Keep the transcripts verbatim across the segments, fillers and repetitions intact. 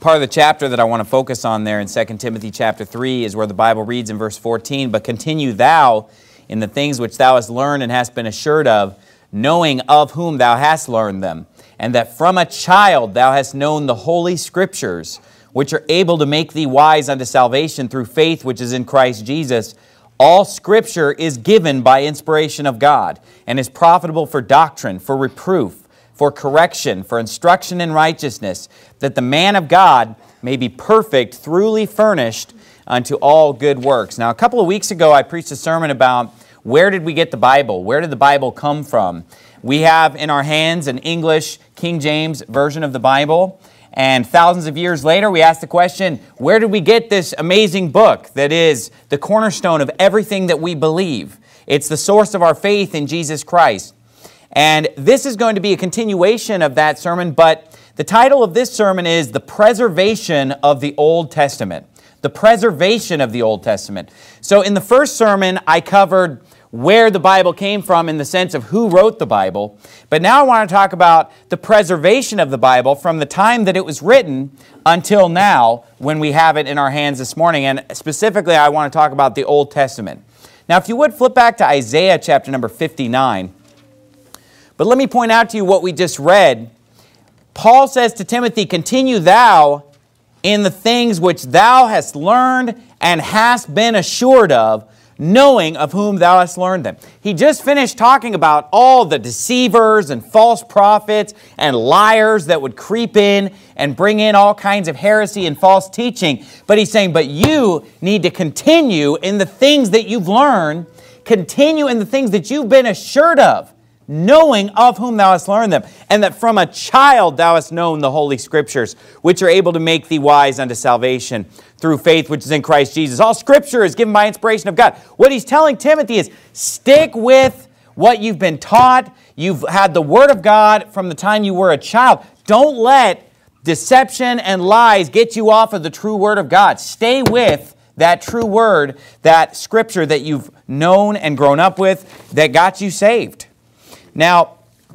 part of the chapter that I want to focus on there in Second Timothy chapter three is where the Bible reads in verse fourteen, "But continue thou in the things which thou hast learned and hast been assured of, knowing of whom thou hast learned them, and that from a child thou hast known the holy Scriptures, which are able to make thee wise unto salvation through faith which is in Christ Jesus. All Scripture is given by inspiration of God, and is profitable for doctrine, for reproof, for correction, for instruction in righteousness, that the man of God may be perfect, thoroughly furnished unto all good works." Now, a couple of weeks ago, I preached a sermon about where did we get the Bible? Where did the Bible come from? We have in our hands an English King James version of the Bible, and thousands of years later, we ask the question, where did we get this amazing book that is the cornerstone of everything that we believe? It's the source of our faith in Jesus Christ. And this is going to be a continuation of that sermon, but the title of this sermon is The Preservation of the Old Testament. The preservation of the Old Testament. So in the first sermon, I covered where the Bible came from in the sense of who wrote the Bible. But now I want to talk about the preservation of the Bible from the time that it was written until now when we have it in our hands this morning. And specifically, I want to talk about the Old Testament. Now, if you would flip back to Isaiah chapter number fifty-nine. But let me point out to you what we just read. Paul says to Timothy, "Continue thou in the things which thou hast learned and hast been assured of, knowing of whom thou hast learned them." He just finished talking about all the deceivers and false prophets and liars that would creep in and bring in all kinds of heresy and false teaching. But he's saying, but you need to continue in the things that you've learned, continue in the things that you've been assured of, knowing of whom thou hast learned them, and that from a child thou hast known the Holy Scriptures, which are able to make thee wise unto salvation through faith which is in Christ Jesus. All Scripture is given by inspiration of God. What he's telling Timothy is, stick with what you've been taught. You've had the Word of God from the time you were a child. Don't let deception and lies get you off of the true Word of God. Stay with that true Word, that Scripture that you've known and grown up with that got you saved. Now,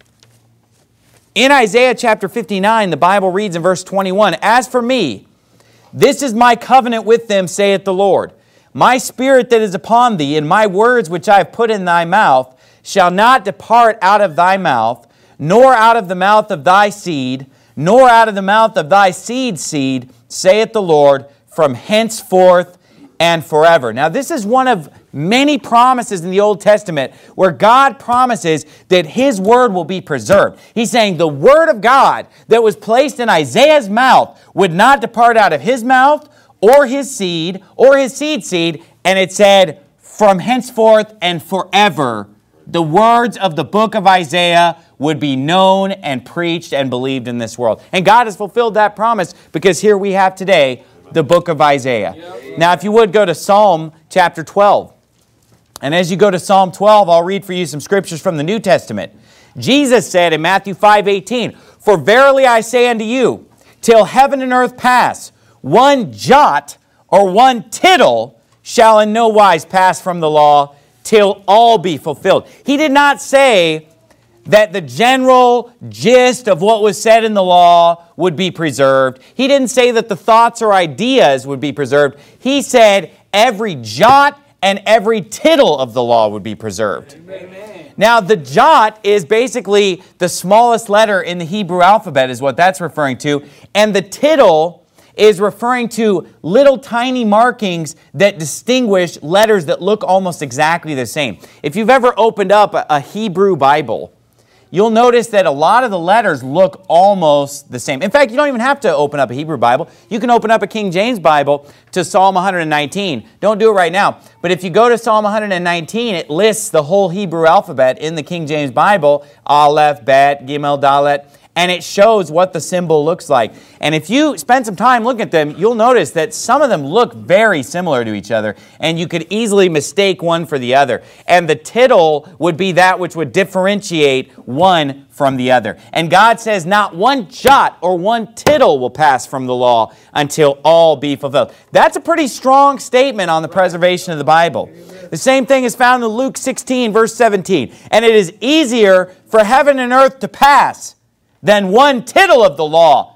in Isaiah chapter fifty-nine, the Bible reads in verse twenty-one, "As for me, this is my covenant with them, saith the Lord. My spirit that is upon thee, and my words which I have put in thy mouth, shall not depart out of thy mouth, nor out of the mouth of thy seed, nor out of the mouth of thy seed's seed, saith the Lord, from henceforth and forever." Now, this is one of many promises in the Old Testament where God promises that His Word will be preserved. He's saying the Word of God that was placed in Isaiah's mouth would not depart out of his mouth or his seed or his seed seed. And it said, from henceforth and forever, the words of the book of Isaiah would be known and preached and believed in this world. And God has fulfilled that promise because here we have today the book of Isaiah. Yep. Now, if you would go to Psalm chapter twelve. And as you go to Psalm twelve, I'll read for you some scriptures from the New Testament. Jesus said in Matthew five eighteen, "For verily I say unto you, till heaven and earth pass, one jot or one tittle shall in no wise pass from the law, till all be fulfilled." He did not say that the general gist of what was said in the law would be preserved. He didn't say that the thoughts or ideas would be preserved. He said every jot and every tittle of the law would be preserved. Amen. Now, the jot is basically the smallest letter in the Hebrew alphabet is what that's referring to. And the tittle is referring to little tiny markings that distinguish letters that look almost exactly the same. If you've ever opened up a, a Hebrew Bible, you'll notice that a lot of the letters look almost the same. In fact, you don't even have to open up a Hebrew Bible. You can open up a King James Bible to Psalm one nineteen. Don't do it right now. But if you go to Psalm one nineteen, it lists the whole Hebrew alphabet in the King James Bible, Aleph, Bet, Gimel, Dalet, and it shows what the symbol looks like. And if you spend some time looking at them, you'll notice that some of them look very similar to each other, and you could easily mistake one for the other. And the tittle would be that which would differentiate one from the other. And God says not one jot or one tittle will pass from the law until all be fulfilled. That's a pretty strong statement on the preservation of the Bible. The same thing is found in Luke sixteen, verse seventeen. "And it is easier for heaven and earth to pass than one tittle of the law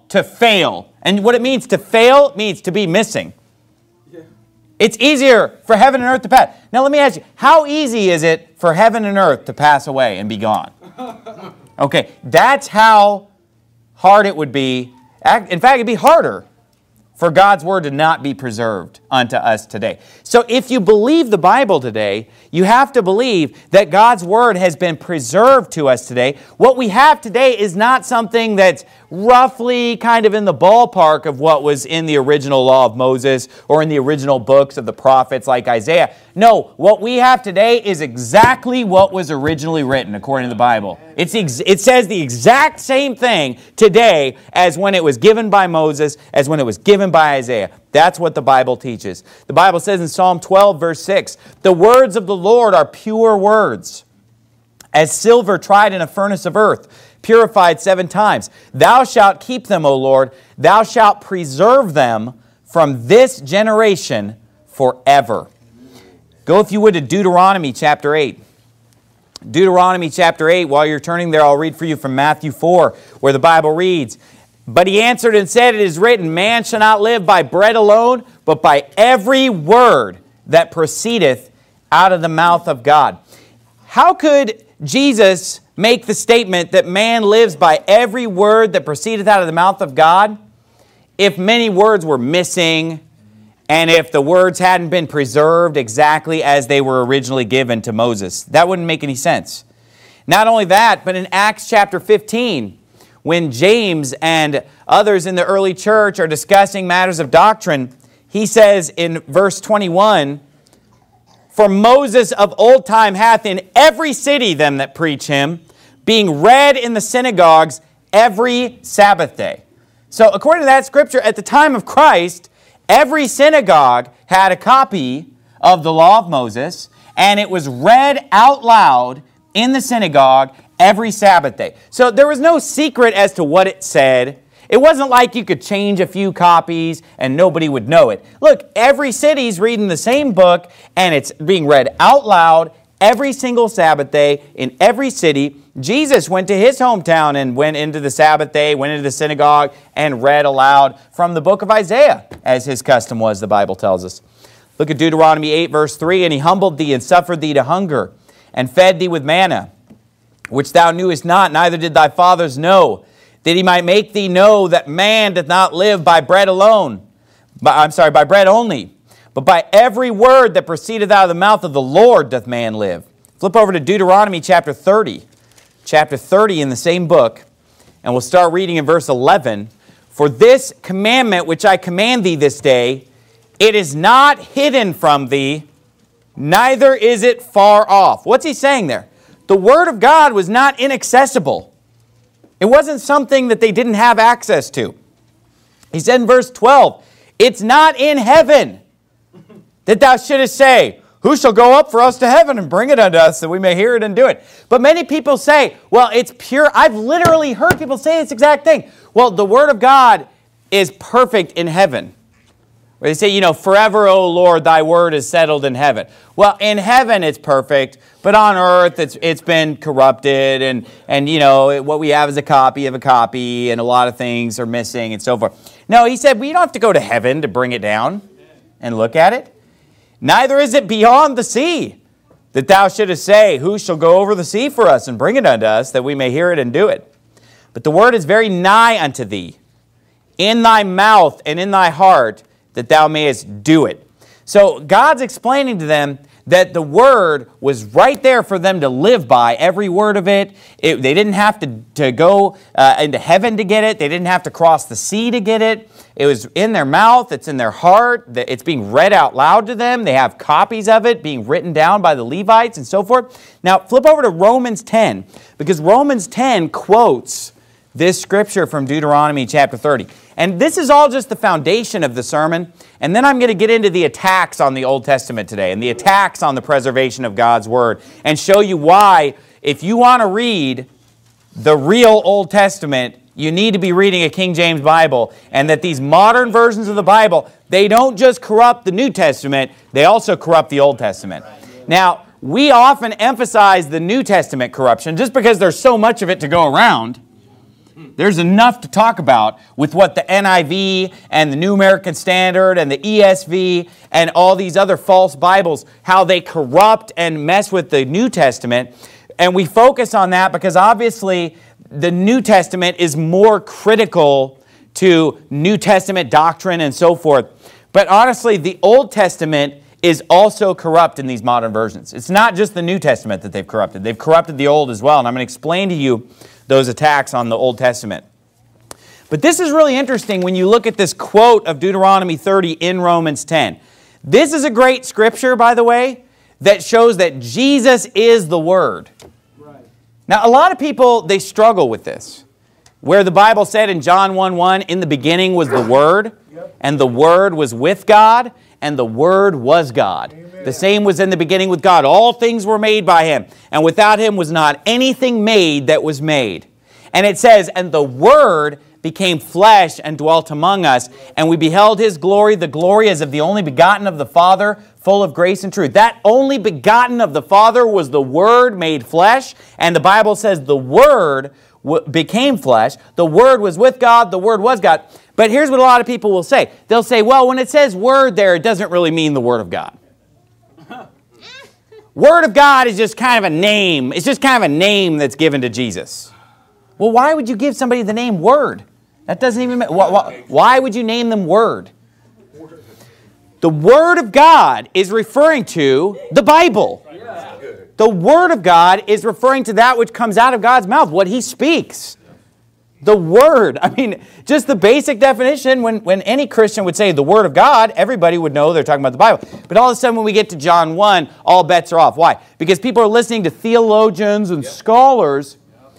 to fail. And what it means to fail means to be missing. Yeah. It's easier for heaven and earth to pass. Now let me ask you, how easy is it for heaven and earth to pass away and be gone? Okay, that's how hard it would be. In fact, it'd be harder for God's word to not be preserved unto us today. So if you believe the Bible today, you have to believe that God's word has been preserved to us today. What we have today is not something that's roughly kind of in the ballpark of what was in the original law of Moses or in the original books of the prophets like Isaiah. No, what we have today is exactly what was originally written according to the Bible. It's ex- it says the exact same thing today as when it was given by Moses, as when it was given by Isaiah. That's what the Bible teaches. The Bible says in Psalm twelve, verse six, "The words of the Lord are pure words, as silver tried in a furnace of earth, purified seven times. Thou shalt keep them, O Lord. Thou shalt preserve them from this generation forever." Go, if you would, to Deuteronomy chapter eight. Deuteronomy chapter eight, while you're turning there, I'll read for you from Matthew four, where the Bible reads, "But he answered and said, It is written, Man shall not live by bread alone, but by every word that proceedeth out of the mouth of God." How could Jesus make the statement that man lives by every word that proceedeth out of the mouth of God if many words were missing and if the words hadn't been preserved exactly as they were originally given to Moses? That wouldn't make any sense. Not only that, but in Acts chapter fifteen, when James and others in the early church are discussing matters of doctrine, he says in verse twenty-one, "For Moses of old time hath in every city them that preach him, being read in the synagogues every Sabbath day." So according to that scripture, at the time of Christ, every synagogue had a copy of the law of Moses, and it was read out loud in the synagogue every Sabbath day. So there was no secret as to what it said. It wasn't like you could change a few copies and nobody would know it. Look, every city's reading the same book, and it's being read out loud every single Sabbath day in every city. Jesus went to his hometown and went into the Sabbath day, went into the synagogue, and read aloud from the book of Isaiah, as his custom was, the Bible tells us. Look at Deuteronomy eight, verse three, "And he humbled thee and suffered thee to hunger, and fed thee with manna, which thou knewest not, neither did thy fathers know, that he might make thee know that man doth not live by bread alone, by, I'm sorry, by bread only, but by every word that proceedeth out of the mouth of the Lord doth man live." Flip over to Deuteronomy chapter thirty. Chapter thirty in the same book, and we'll start reading in verse eleven. "For this commandment which I command thee this day, it is not hidden from thee, neither is it far off." What's he saying there? The Word of God was not inaccessible. It wasn't something that they didn't have access to. He said in verse twelve, "It's not in heaven that thou shouldest say, Who shall go up for us to heaven and bring it unto us that we may hear it and do it?" But many people say, well, it's pure. I've literally heard people say this exact thing. Well, the Word of God is perfect in heaven. Where they say, you know, "Forever, O Lord, thy word is settled in heaven." Well, in heaven it's perfect, but on earth it's it's been corrupted, and, and you know, what we have is a copy of a copy, and a lot of things are missing and so forth. No, he said, well, you don't have to go to heaven to bring it down and look at it. "Neither is it beyond the sea, that thou shouldest say, Who shall go over the sea for us and bring it unto us, that we may hear it and do it? But the word is very nigh unto thee, in thy mouth and in thy heart, that thou mayest do it." So God's explaining to them that the word was right there for them to live by, every word of it. it they didn't have to, to go uh, into heaven to get it. They didn't have to cross the sea to get it. It was in their mouth. It's in their heart. It's being read out loud to them. They have copies of it being written down by the Levites and so forth. Now, flip over to Romans ten, because Romans ten quotes this scripture from Deuteronomy chapter thirty. And this is all just the foundation of the sermon. And then I'm going to get into the attacks on the Old Testament today and the attacks on the preservation of God's Word, and show you why, if you want to read the real Old Testament, you need to be reading a King James Bible, and that these modern versions of the Bible, they don't just corrupt the New Testament, they also corrupt the Old Testament. Now, we often emphasize the New Testament corruption just because there's so much of it to go around. There's enough to talk about with what the N I V and the New American Standard and the E S V and all these other false Bibles, how they corrupt and mess with the New Testament. And we focus on that because obviously the New Testament is more critical to New Testament doctrine and so forth. But honestly, the Old Testament is also corrupt in these modern versions. It's not just the New Testament that they've corrupted. They've corrupted the Old as well. And I'm going to explain to you those attacks on the Old Testament. But this is really interesting when you look at this quote of Deuteronomy thirty in Romans ten. This is a great scripture, by the way, that shows that Jesus is the Word. Right. Now, a lot of people, they struggle with this. Where the Bible said in John one one, in the beginning was the Word, yep. and the Word was with God, and the Word was God. Amen. The same was in the beginning with God. All things were made by Him, and without Him was not anything made that was made. And it says, and the Word became flesh and dwelt among us, and we beheld His glory, the glory as of the only begotten of the Father, full of grace and truth. That only begotten of the Father was the Word made flesh, and the Bible says the Word became flesh. The Word was with God, the Word was God. But here's what a lot of people will say. They'll say, well, when it says Word there, it doesn't really mean the Word of God. Word of God is just kind of a name. It's just kind of a name that's given to Jesus. Well, why would you give somebody the name Word? That doesn't even matter. Why, why would you name them Word? The Word of God is referring to the Bible. The Word of God is referring to that which comes out of God's mouth, what He speaks. The Word. I mean, just the basic definition, when, when any Christian would say the Word of God, everybody would know they're talking about the Bible. But all of a sudden when we get to John one, all bets are off. Why? Because people are listening to theologians and scholars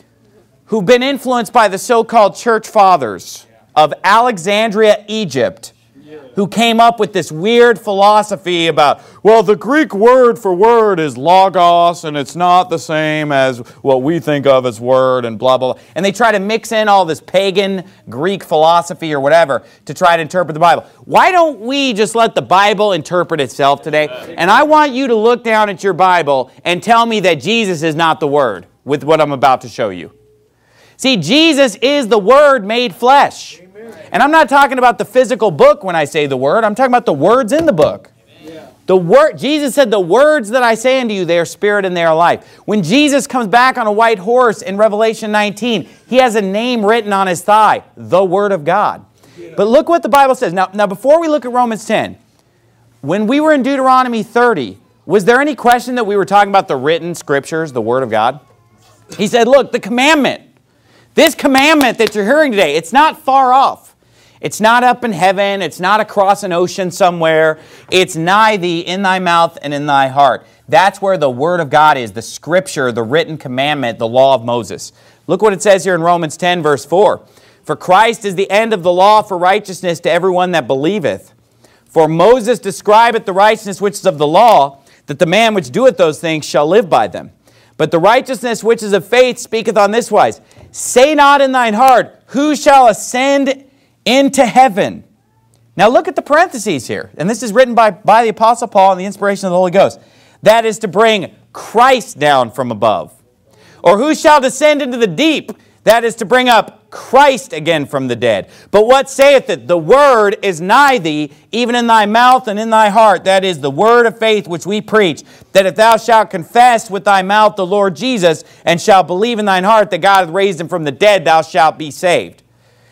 who've been influenced by the so-called church fathers of Alexandria, Egypt, who came up with this weird philosophy about, well, the Greek word for word is logos, and it's not the same as what we think of as word, and blah, blah, blah. And they try to mix in all this pagan Greek philosophy or whatever to try to interpret the Bible. Why don't we just let the Bible interpret itself today? And I want you to look down at your Bible and tell me that Jesus is not the Word with what I'm about to show you. See, Jesus is the Word made flesh. And I'm not talking about the physical book when I say the Word. I'm talking about the words in the book. Amen. The word, Jesus said, the words that I say unto you, they are spirit and they are life. When Jesus comes back on a white horse in Revelation nineteen, He has a name written on His thigh, the Word of God. Yeah. But look what the Bible says. Now, now, before we look at Romans ten, when we were in Deuteronomy thirty, was there any question that we were talking about the written Scriptures, the Word of God? He said, look, the commandment, this commandment that you're hearing today, it's not far off. It's not up in heaven. It's not across an ocean somewhere. It's nigh thee, in thy mouth and in thy heart. That's where the Word of God is, the Scripture, the written commandment, the law of Moses. Look what it says here in Romans ten, verse four. For Christ is the end of the law for righteousness to everyone that believeth. For Moses describeth the righteousness which is of the law, that the man which doeth those things shall live by them. But the righteousness which is of faith speaketh on this wise. Say not in thine heart, who shall ascend into heaven? Now look at the parentheses here. And this is written by, by the Apostle Paul and the inspiration of the Holy Ghost. That is to bring Christ down from above. Or who shall descend into the deep? That is to bring up Christ again from the dead. But what saith it? The Word is nigh thee, even in thy mouth and in thy heart. That is the word of faith which we preach. That if thou shalt confess with thy mouth the Lord Jesus, and shalt believe in thine heart that God hath raised Him from the dead, thou shalt be saved.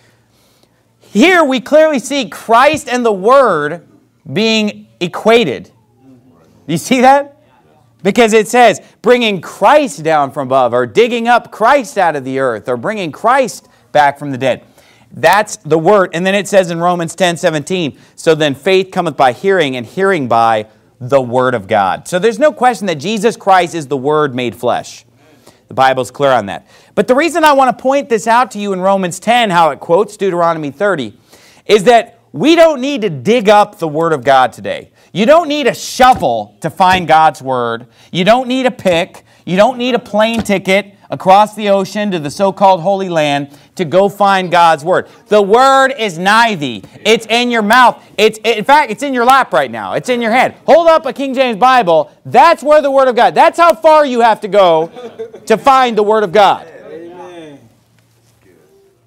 Here we clearly see Christ and the Word being equated. Do you see that? Because it says, bringing Christ down from above, or digging up Christ out of the earth, or bringing Christ back from the dead. That's the Word. And then it says in Romans ten seventeen, so then faith cometh by hearing, and hearing by the Word of God. So there's no question that Jesus Christ is the Word made flesh. The Bible's clear on that. But the reason I want to point this out to you in Romans ten, how it quotes Deuteronomy thirty, is that we don't need to dig up the Word of God today. You don't need a shovel to find God's Word. You don't need a pick. You don't need a plane ticket across the ocean to the so-called Holy Land to go find God's Word. The Word is nigh thee. It's in your mouth. It's, in fact, it's in your lap right now. It's in your hand. Hold up a King James Bible. That's where the Word of God. That's how far you have to go to find the Word of God.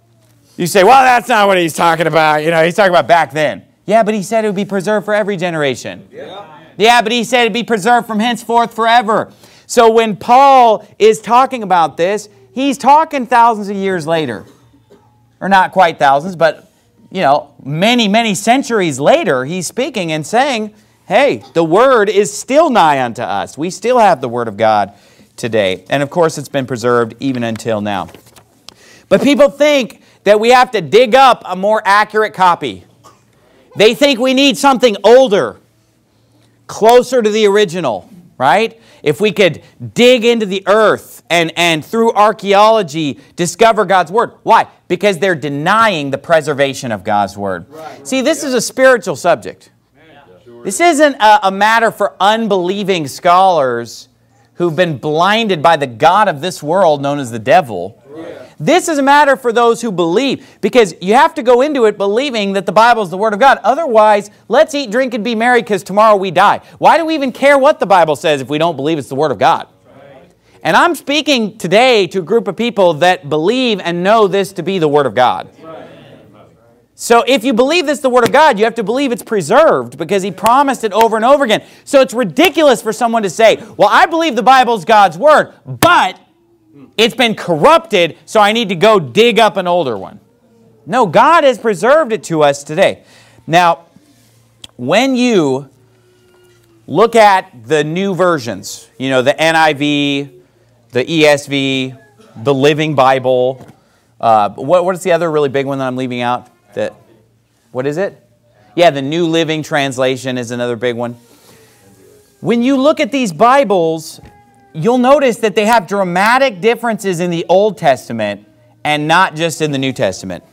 You say, well, that's not what he's talking about. You know, he's talking about back then. Yeah, but he said it would be preserved for every generation. Yeah, yeah but he said it would be preserved from henceforth forever. So when Paul is talking about this, he's talking thousands of years later. Or not quite thousands, but, you know, many, many centuries later, he's speaking and saying, hey, the Word is still nigh unto us. We still have the Word of God today. And of course, it's been preserved even until now. But people think that we have to dig up a more accurate copy. They think we need something older, closer to the original, right? If we could dig into the earth and, and through archaeology discover God's Word. Why? Because they're denying the preservation of God's Word. Right. See, this is a spiritual subject. This isn't a, a matter for unbelieving scholars who've been blinded by the god of this world known as the devil. Right. This is a matter for those who believe, because you have to go into it believing that the Bible is the Word of God. Otherwise, let's eat, drink, and be merry because tomorrow we die. Why do we even care what the Bible says if we don't believe it's the Word of God? Right. And I'm speaking today to a group of people that believe and know this to be the Word of God. Right. So if you believe this is the Word of God, you have to believe it's preserved because He promised it over and over again. So it's ridiculous for someone to say, well, I believe the Bible is God's Word, but it's been corrupted, so I need to go dig up an older one. No, God has preserved it to us today. Now, when you look at the new versions, you know, the N I V, the E S V, the Living Bible, uh, what, what is the other really big one that I'm leaving out? The, what is it? Yeah, the New Living Translation is another big one. When you look at these Bibles, you'll notice that they have dramatic differences in the Old Testament and not just in the New Testament.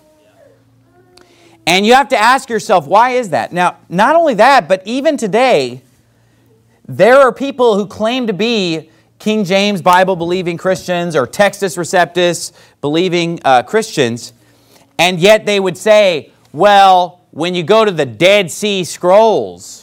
And you have to ask yourself, why is that? Now, not only that, but even today, there are people who claim to be King James Bible-believing Christians or Textus Receptus believing uh, Christians, and yet they would say, well, when you go to the Dead Sea Scrolls,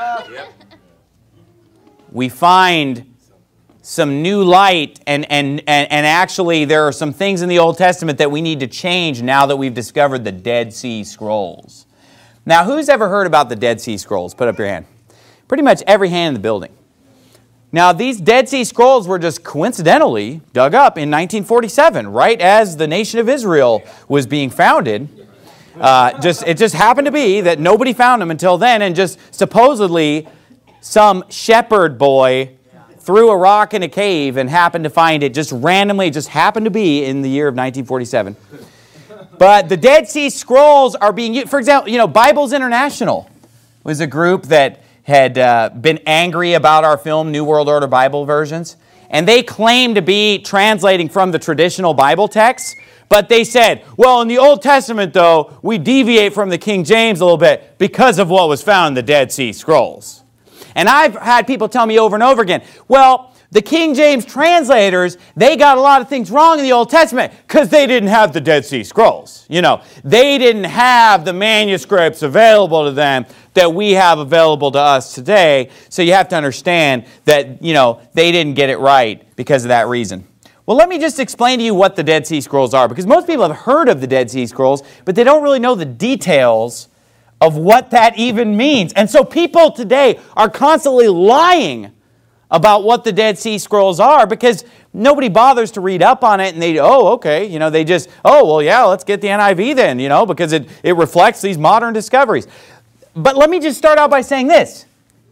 we find some new light, and, and, and, and actually there are some things in the Old Testament that we need to change now that we've discovered the Dead Sea Scrolls. Now, who's ever heard about the Dead Sea Scrolls? Put up your hand. Pretty much every hand in the building. Now, these Dead Sea Scrolls were just coincidentally dug up in nineteen forty-seven, right as the nation of Israel was being founded. Uh, just It just happened to be that nobody found them until then, and just supposedly some shepherd boy threw a rock in a cave and happened to find it just randomly. It just happened to be in the year of nineteen forty-seven. But the Dead Sea Scrolls are being used. For example, you know, Bibles International was a group that had uh, been angry about our film, New World Order Bible Versions. And they claimed to be translating from the traditional Bible texts. But they said, well, in the Old Testament, though, we deviate from the King James a little bit because of what was found in the Dead Sea Scrolls. And I've had people tell me over and over again, well, the King James translators, they got a lot of things wrong in the Old Testament because they didn't have the Dead Sea Scrolls. You know, they didn't have the manuscripts available to them that we have available to us today. So you have to understand that, you know, they didn't get it right because of that reason. Well, let me just explain to you what the Dead Sea Scrolls are, because most people have heard of the Dead Sea Scrolls, but they don't really know the details of what that even means. And so people today are constantly lying about what the Dead Sea Scrolls are because nobody bothers to read up on it, and they, oh, okay, you know, they just, oh, well, yeah, let's get the N I V then, you know, because it, it reflects these modern discoveries. But let me just start out by saying this.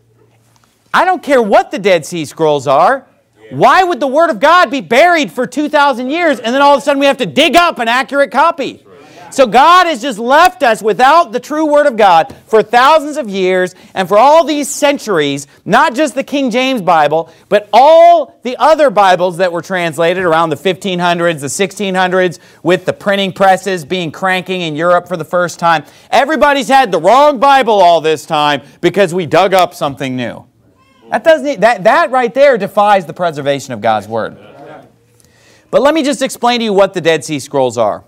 I don't care what the Dead Sea Scrolls are. Why would the Word of God be buried for two thousand years and then all of a sudden we have to dig up an accurate copy? So God has just left us without the true Word of God for thousands of years and for all these centuries, not just the King James Bible, but all the other Bibles that were translated around the fifteen hundreds, the sixteen hundreds, with the printing presses being cranking in Europe for the first time. Everybody's had the wrong Bible all this time because we dug up something new. That, doesn't, that, that right there defies the preservation of God's Word. But let me just explain to you what the Dead Sea Scrolls are.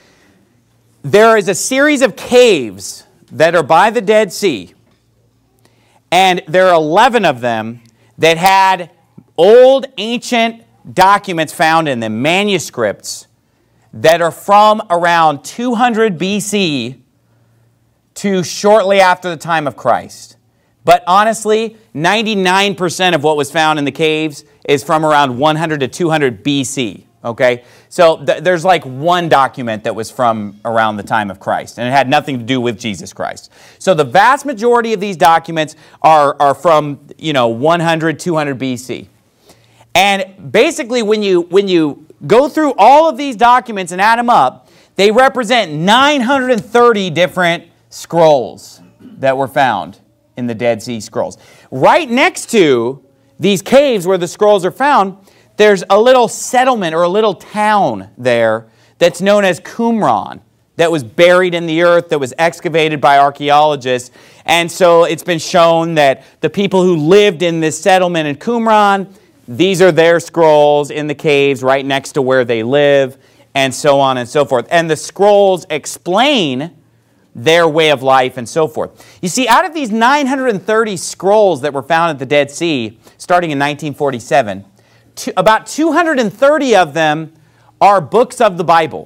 There is a series of caves that are by the Dead Sea, and there are eleven of them that had old, ancient documents found in them, manuscripts, that are from around two hundred B C to shortly after the time of Christ. But honestly, ninety-nine percent of what was found in the caves is from around one hundred to two hundred B C. Okay? So th- there's like one document that was from around the time of Christ, and it had nothing to do with Jesus Christ. So the vast majority of these documents are, are from, you know, one hundred, two hundred B C. And basically, when you, when you go through all of these documents and add them up, they represent nine hundred thirty different scrolls that were found in the Dead Sea Scrolls. Right next to these caves where the scrolls are found, there's a little settlement or a little town there that's known as Qumran, that was buried in the earth, that was excavated by archaeologists. And so it's been shown that the people who lived in this settlement in Qumran, these are their scrolls in the caves right next to where they live, and so on and so forth. And the scrolls explain their way of life and so forth. You see, out of these nine hundred thirty scrolls that were found at the Dead Sea, starting in nineteen forty-seven, to, about two hundred thirty of them are books of the Bible.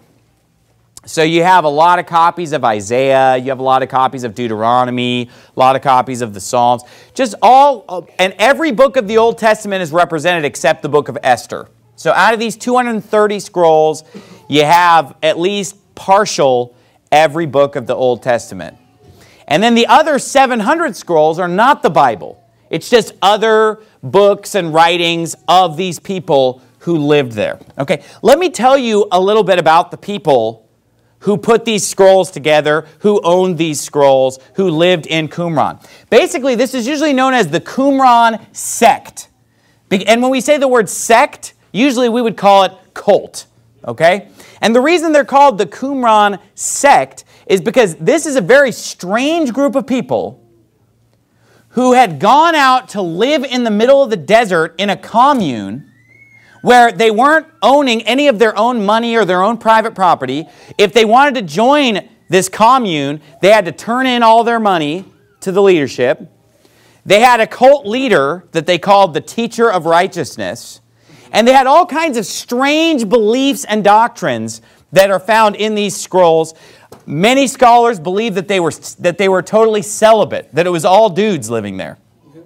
So you have a lot of copies of Isaiah, you have a lot of copies of Deuteronomy, a lot of copies of the Psalms. Just all, and every book of the Old Testament is represented except the book of Esther. So out of these two hundred thirty scrolls, you have at least partial every book of the Old Testament. And then the other seven hundred scrolls are not the Bible. It's just other books and writings of these people who lived there. Okay, let me tell you a little bit about the people who put these scrolls together, who owned these scrolls, who lived in Qumran. Basically, this is usually known as the Qumran sect. And when we say the word sect, usually we would call it cult. Okay? And the reason they're called the Qumran sect is because this is a very strange group of people who had gone out to live in the middle of the desert in a commune where they weren't owning any of their own money or their own private property. If they wanted to join this commune, they had to turn in all their money to the leadership. They had a cult leader that they called the Teacher of Righteousness. And they had all kinds of strange beliefs and doctrines that are found in these scrolls. Many scholars believe that they were that they were totally celibate, that it was all dudes living there.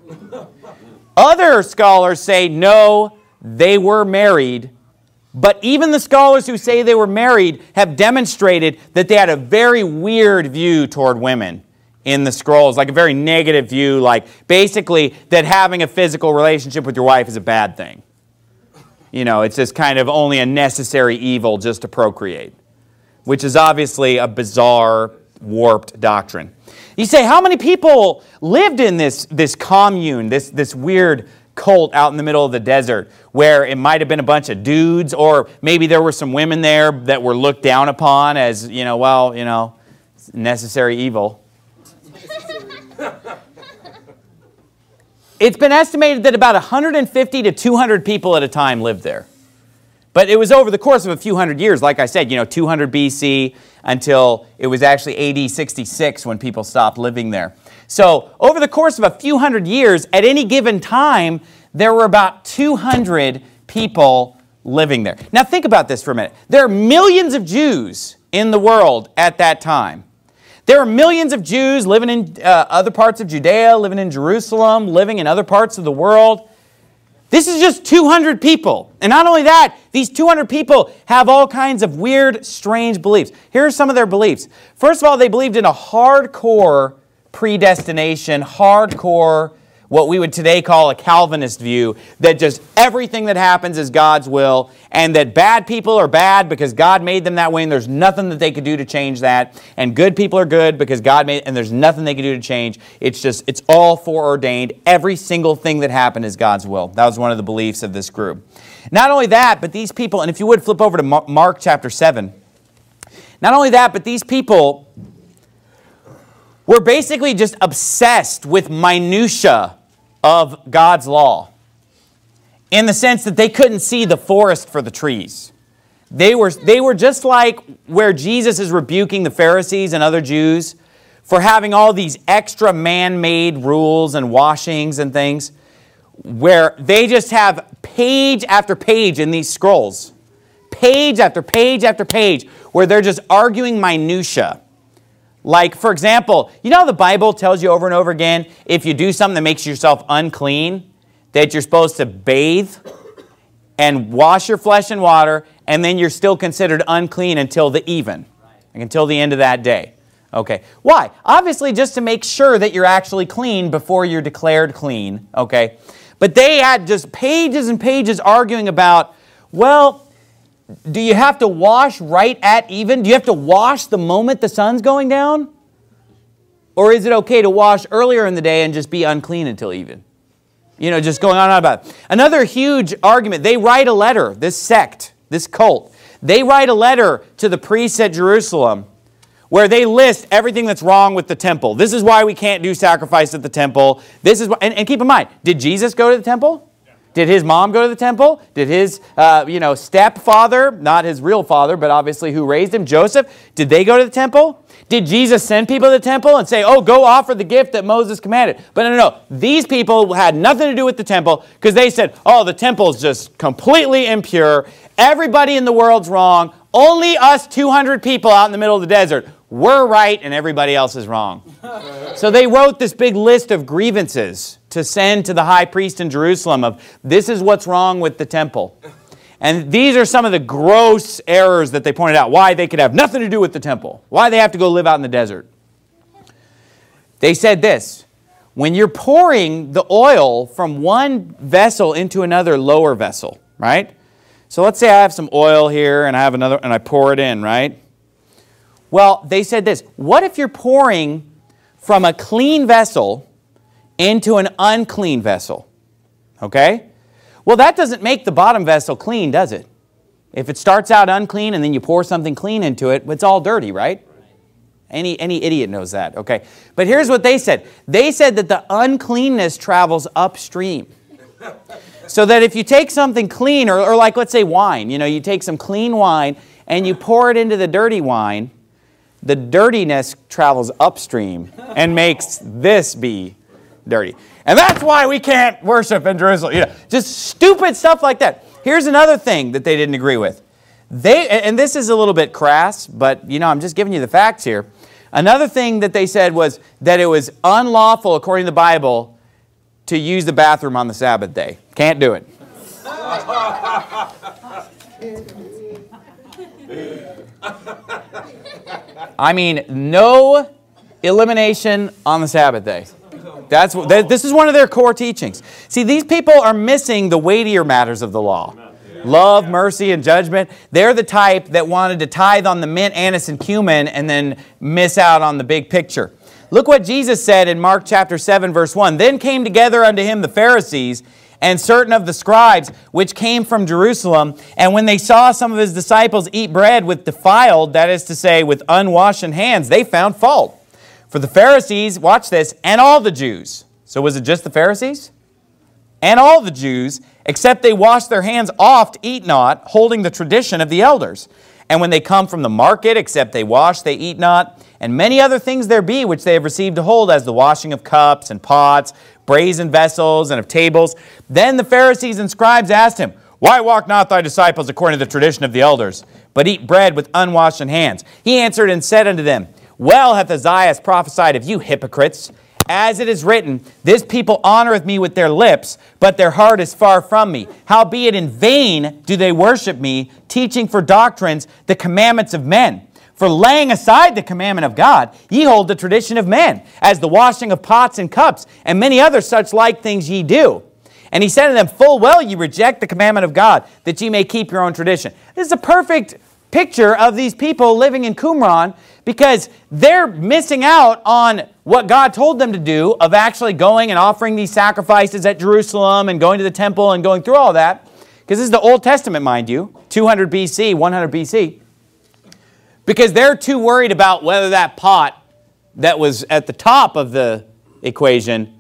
Other scholars say no, they were married. But even the scholars who say they were married have demonstrated that they had a very weird view toward women in the scrolls, like a very negative view, like basically that having a physical relationship with your wife is a bad thing. You know, it's just kind of only a necessary evil just to procreate, which is obviously a bizarre, warped doctrine. You say, how many people lived in this, this commune, this, this weird cult out in the middle of the desert, where it might have been a bunch of dudes, or maybe there were some women there that were looked down upon as, you know, well, you know, necessary evil. It's been estimated that about one hundred fifty to two hundred people at a time lived there. But it was over the course of a few hundred years, like I said, you know, two hundred B C until it was actually A D sixty-six when people stopped living there. So over the course of a few hundred years, at any given time, there were about two hundred people living there. Now think about this for a minute. There are millions of Jews in the world at that time. There are millions of Jews living in uh, other parts of Judea, living in Jerusalem, living in other parts of the world. This is just two hundred people. And not only that, these two hundred people have all kinds of weird, strange beliefs. Here are some of their beliefs. First of all, they believed in a hardcore predestination, hardcore, what we would today call a Calvinist view, that just everything that happens is God's will, and that bad people are bad because God made them that way, and there's nothing that they could do to change that, and good people are good because God made, and there's nothing they can do to change. It's just, it's all foreordained. Every single thing that happened is God's will. That was one of the beliefs of this group. Not only that, but these people, and if you would flip over to Mark chapter seven, not only that, but these people were basically just obsessed with minutia of God's law, in the sense that they couldn't see the forest for the trees. They were, they were just like where Jesus is rebuking the Pharisees and other Jews for having all these extra man-made rules and washings and things, where they just have page after page in these scrolls, page after page after page where they're just arguing minutia. Like, for example, you know how the Bible tells you over and over again, if you do something that makes yourself unclean, that you're supposed to bathe and wash your flesh in water, and then you're still considered unclean until the even, like until the end of that day. Okay. Why? Obviously, just to make sure that you're actually clean before you're declared clean. Okay. But they had just pages and pages arguing about, well, do you have to wash right at even? Do you have to wash the moment the sun's going down? Or is it okay to wash earlier in the day and just be unclean until even? You know, just going on and on about it. Another huge argument, they write a letter, this sect, this cult, they write a letter to the priests at Jerusalem where they list everything that's wrong with the temple. This is why we can't do sacrifice at the temple. This is why, and, and keep in mind, did Jesus go to the temple? Yeah. Did his mom go to the temple? Did his, uh, you know, stepfather, not his real father, but obviously who raised him, Joseph, did they go to the temple? Did Jesus send people to the temple and say, oh, go offer the gift that Moses commanded? But no, no, no. These people had nothing to do with the temple because they said, oh, the temple's just completely impure. Everybody in the world's wrong. Only us two hundred people out in the middle of the desert. We're right and everybody else is wrong. So they wrote this big list of grievances to send to the high priest in Jerusalem of this is what's wrong with the temple. And these are some of the gross errors that they pointed out. Why they could have nothing to do with the temple. Why they have to go live out in the desert. They said this. When you're pouring the oil from one vessel into another lower vessel, right? So let's say I have some oil here and I have another and I pour it in, right? Well, they said this. What if you're pouring from a clean vessel into an unclean vessel? Okay? Well, that doesn't make the bottom vessel clean, does it? If it starts out unclean and then you pour something clean into it, it's all dirty, right? Any, any idiot knows that, okay? But here's what they said. They said that the uncleanness travels upstream. So that if you take something clean, or, or like let's say wine, you know, you take some clean wine and you pour it into the dirty wine, the dirtiness travels upstream and makes this be dirty. And that's why we can't worship in Jerusalem. You know, just stupid stuff like that. Here's another thing that they didn't agree with. They, and this is a little bit crass, but you know, I'm just giving you the facts here. Another thing that they said was that it was unlawful, according to the Bible, to use the bathroom on the Sabbath day. Can't do it. I mean, no elimination on the Sabbath day. That's that, this is one of their core teachings. See, these people are missing the weightier matters of the law. Love, mercy, and judgment. They're the type that wanted to tithe on the mint, anise, and cumin and then miss out on the big picture. Look what Jesus said in Mark chapter seven, verse one. Then came together unto him the Pharisees and certain of the scribes which came from Jerusalem. And when they saw some of his disciples eat bread with defiled, that is to say, with unwashed hands, they found fault. For the Pharisees, watch this, and all the Jews. So was it just the Pharisees? And all the Jews, except they wash their hands oft, eat not, holding the tradition of the elders. And when they come from the market, except they wash, they eat not. And many other things there be which they have received to hold, as the washing of cups and pots, brazen vessels, and of tables. Then the Pharisees and scribes asked him, Why walk not thy disciples according to the tradition of the elders, but eat bread with unwashed hands? He answered and said unto them, Well hath Isaiah prophesied of you, hypocrites. As it is written, This people honoreth me with their lips, but their heart is far from me. Howbeit in vain do they worship me, teaching for doctrines the commandments of men. For laying aside the commandment of God, ye hold the tradition of men, as the washing of pots and cups, and many other such like things ye do. And he said to them, Full well ye reject the commandment of God, that ye may keep your own tradition. This is a perfect picture of these people living in Qumran, because they're missing out on what God told them to do of actually going and offering these sacrifices at Jerusalem and going to the temple and going through all that. Because this is the Old Testament, mind you, two hundred B C, one hundred B C. Because they're too worried about whether that pot that was at the top of the equation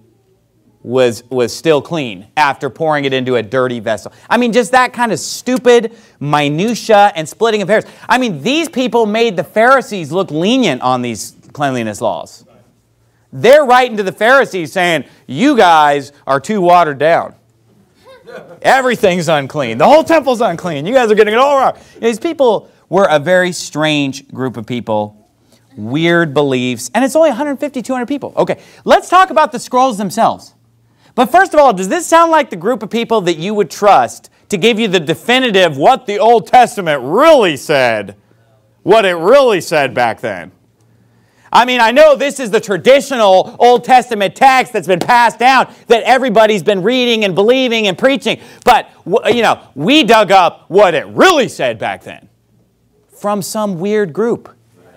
was, was still clean after pouring it into a dirty vessel. I mean, just that kind of stupid minutia and splitting of hairs. I mean, these people made the Pharisees look lenient on these cleanliness laws. They're writing to the Pharisees saying, you guys are too watered down. Everything's unclean. The whole temple's unclean. You guys are getting it all wrong. These people were a very strange group of people, weird beliefs, and it's only one hundred fifty, two hundred people. Okay, let's talk about the scrolls themselves. But first of all, does this sound like the group of people that you would trust to give you the definitive what the Old Testament really said, what it really said back then? I mean, I know this is the traditional Old Testament text that's been passed down that everybody's been reading and believing and preaching, but, you know, we dug up what it really said back then from some weird group.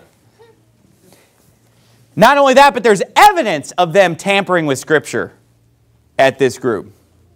Not only that, but there's evidence of them tampering with Scripture at this group.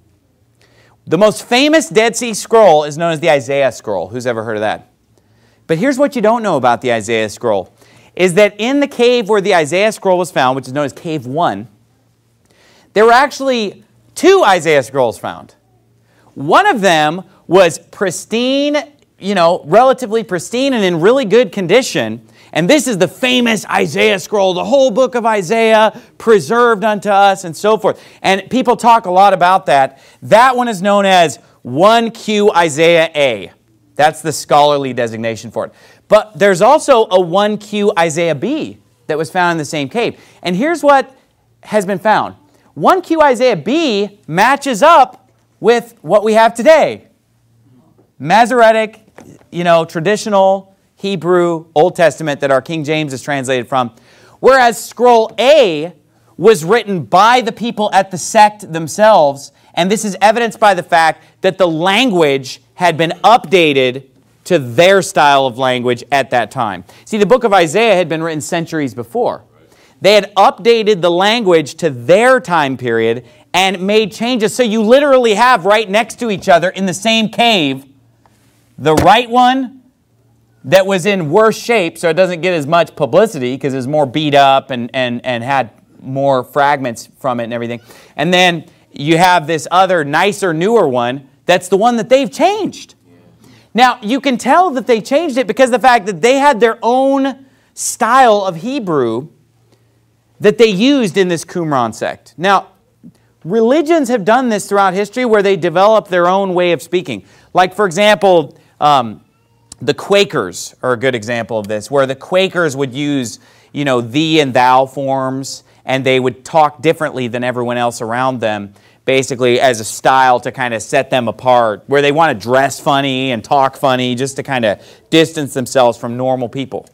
The most famous Dead Sea Scroll is known as the Isaiah Scroll. Who's ever heard of that? But here's what you don't know about the Isaiah Scroll, is that in the cave where the Isaiah Scroll was found, which is known as Cave one, there were actually two Isaiah Scrolls found. One of them was pristine, you know, relatively pristine and in really good condition. And this is the famous Isaiah Scroll, the whole book of Isaiah preserved unto us and so forth. And people talk a lot about that. That one is known as one Q Isaiah A. That's the scholarly designation for it. But there's also a one Q Isaiah B that was found in the same cave. And here's what has been found. one Q Isaiah B matches up with what we have today. Masoretic, you know, traditional Hebrew Old Testament that our King James is translated from. Whereas Scroll A was written by the people at the sect themselves. And this is evidenced by the fact that the language had been updated to their style of language at that time. See, the book of Isaiah had been written centuries before. They had updated the language to their time period and made changes. So you literally have right next to each other in the same cave, the right one that was in worse shape, so it doesn't get as much publicity because it was more beat up and, and, and had more fragments from it and everything. And then you have this other nicer, newer one that's the one that they've changed. Now, you can tell that they changed it because of the fact that they had their own style of Hebrew that they used in this Qumran sect. Now, religions have done this throughout history where they develop their own way of speaking. Like, for example, um, the Quakers are a good example of this, where the Quakers would use, you know, thee and thou forms, and they would talk differently than everyone else around them, basically as a style to kind of set them apart, where they want to dress funny and talk funny just to kind of distance themselves from normal people.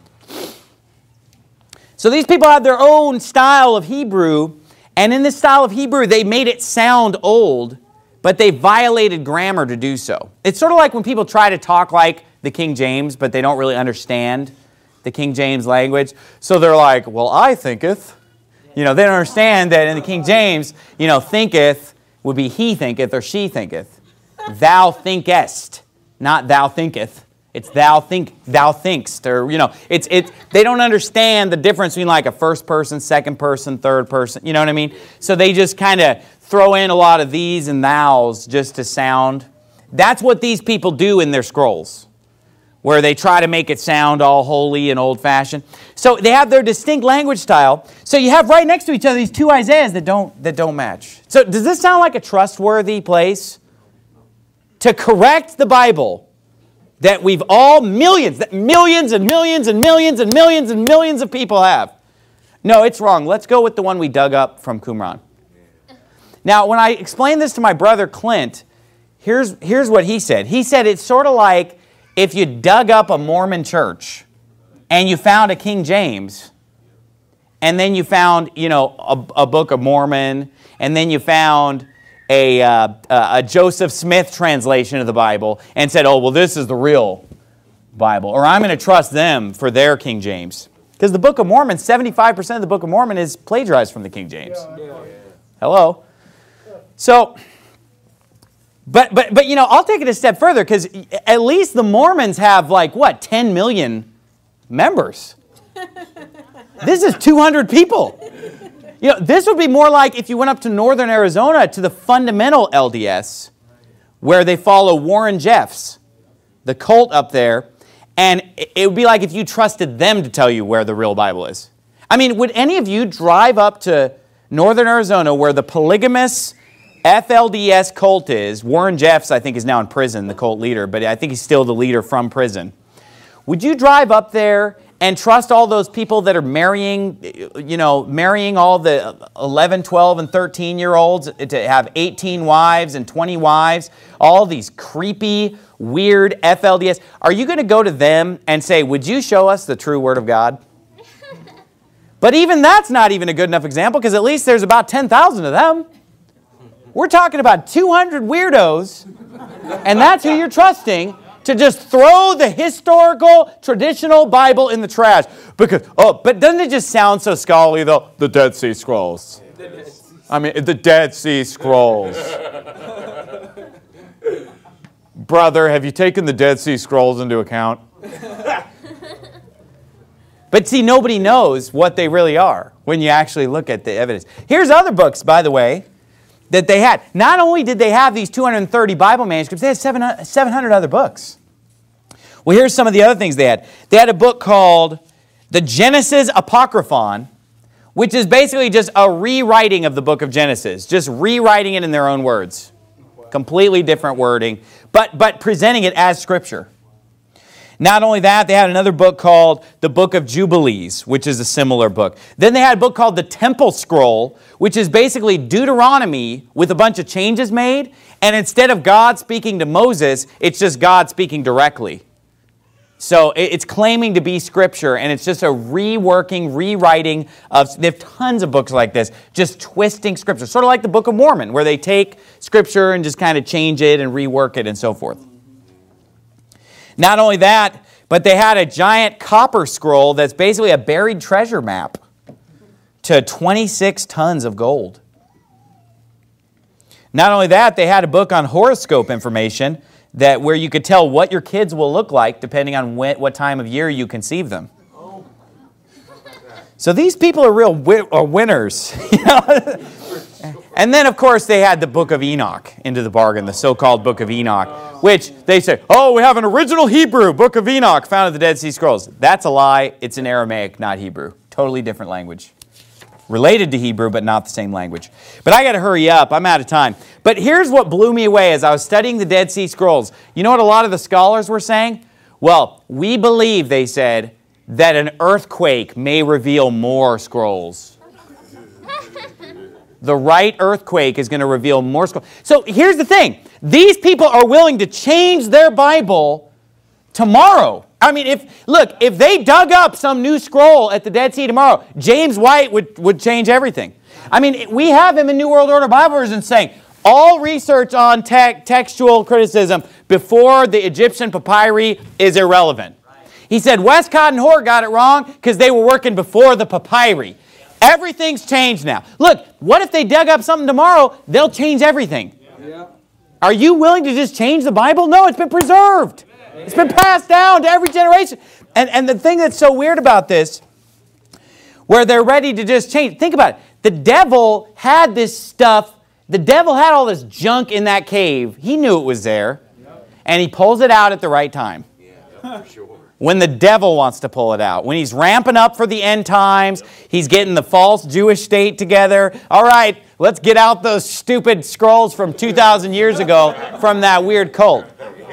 So these people had their own style of Hebrew, and in this style of Hebrew, they made it sound old, but they violated grammar to do so. It's sort of like when people try to talk like the King James, but they don't really understand the King James language. So they're like, well, I thinketh. You know, they don't understand that in the King James, you know, thinketh would be he thinketh or she thinketh. Thou thinkest, not thou thinketh. It's thou think, thou thinkst, or, you know, it's, it's, they don't understand the difference between like a first person, second person, third person, you know what I mean? So they just kind of throw in a lot of these and thous just to sound. That's what these people do in their scrolls, where they try to make it sound all holy and old-fashioned. So they have their distinct language style. So you have right next to each other these two Isaiahs that don't, that don't match. So does this sound like a trustworthy place to correct the Bible that we've all, millions, that millions and millions and millions and millions and millions of people have? No, it's wrong. Let's go with the one we dug up from Qumran. Now, when I explained this to my brother Clint, here's, here's what he said. He said it's sort of like if you dug up a Mormon church and you found a King James, and then you found, you know, a, a Book of Mormon, and then you found a, uh, a Joseph Smith translation of the Bible, and said, oh, well, this is the real Bible, or I'm going to trust them for their King James. Because the Book of Mormon, seventy-five percent of the Book of Mormon is plagiarized from the King James. Yeah. Hello? So, but, but, but, you know, I'll take it a step further, because at least the Mormons have, like, what, ten million members. This is two hundred people. You know, this would be more like if you went up to northern Arizona to the fundamental L D S, where they follow Warren Jeffs, the cult up there, and it would be like if you trusted them to tell you where the real Bible is. I mean, would any of you drive up to northern Arizona where the polygamous F L D S cult is, Warren Jeffs, I think, is now in prison, the cult leader, but I think he's still the leader from prison. Would you drive up there and trust all those people that are marrying, you know, marrying all the eleven, twelve, and thirteen-year-olds to have eighteen wives and twenty wives, all these creepy, weird F L D S? Are you going to go to them and say, would you show us the true Word of God? But even that's not even a good enough example, because at least there's about ten thousand of them. We're talking about two hundred weirdos, and that's who you're trusting to just throw the historical, traditional Bible in the trash. Because, oh, but doesn't it just sound so scholarly, though? The Dead Sea Scrolls. I mean, the Dead Sea Scrolls. Brother, have you taken the Dead Sea Scrolls into account? But see, nobody knows what they really are when you actually look at the evidence. Here's other books, by the way, that they had. Not only did they have these two hundred thirty Bible manuscripts, they had seven hundred other books. Well, here's some of the other things they had. They had a book called the Genesis Apocryphon, which is basically just a rewriting of the book of Genesis, just rewriting it in their own words. Completely different wording, but, but presenting it as Scripture. Not only that, they had another book called the Book of Jubilees, which is a similar book. Then they had a book called the Temple Scroll, which is basically Deuteronomy with a bunch of changes made. And instead of God speaking to Moses, it's just God speaking directly. So it's claiming to be Scripture, and it's just a reworking, rewriting of, they have tons of books like this, just twisting Scripture. Sort of like the Book of Mormon, where they take Scripture and just kind of change it and rework it and so forth. Not only that, but they had a giant copper scroll that's basically a buried treasure map to twenty-six tons of gold. Not only that, they had a book on horoscope information that where you could tell what your kids will look like depending on when, what time of year you conceive them. So these people are real wi- are winners. You know? And then, of course, they had the Book of Enoch into the bargain, the so-called Book of Enoch, which they say, oh, we have an original Hebrew Book of Enoch found in the Dead Sea Scrolls. That's a lie. It's in Aramaic, not Hebrew. Totally different language. Related to Hebrew, but not the same language. But I got to hurry up. I'm out of time. But here's what blew me away as I was studying the Dead Sea Scrolls. You know what a lot of the scholars were saying? Well, we believe, they said, that an earthquake may reveal more scrolls. The right earthquake is going to reveal more scrolls. So here's the thing. These people are willing to change their Bible tomorrow. I mean, if look, if they dug up some new scroll at the Dead Sea tomorrow, James White would, would change everything. I mean, we have him in New World Order Bible version saying, all research on te- textual criticism before the Egyptian papyri is irrelevant. He said Westcott and Hoare got it wrong because they were working before the papyri. Everything's changed now. Look, what if they dug up something tomorrow? They'll change everything. Yeah. Are you willing to just change the Bible? No, it's been preserved. It's been passed down to every generation. And, and the thing that's so weird about this, where they're ready to just change, think about it. The devil had this stuff, the devil had all this junk in that cave. He knew it was there. And he pulls it out at the right time. Yeah, for sure. When the devil wants to pull it out. When he's ramping up for the end times, he's getting the false Jewish state together. All right, let's get out those stupid scrolls from two thousand years ago from that weird cult.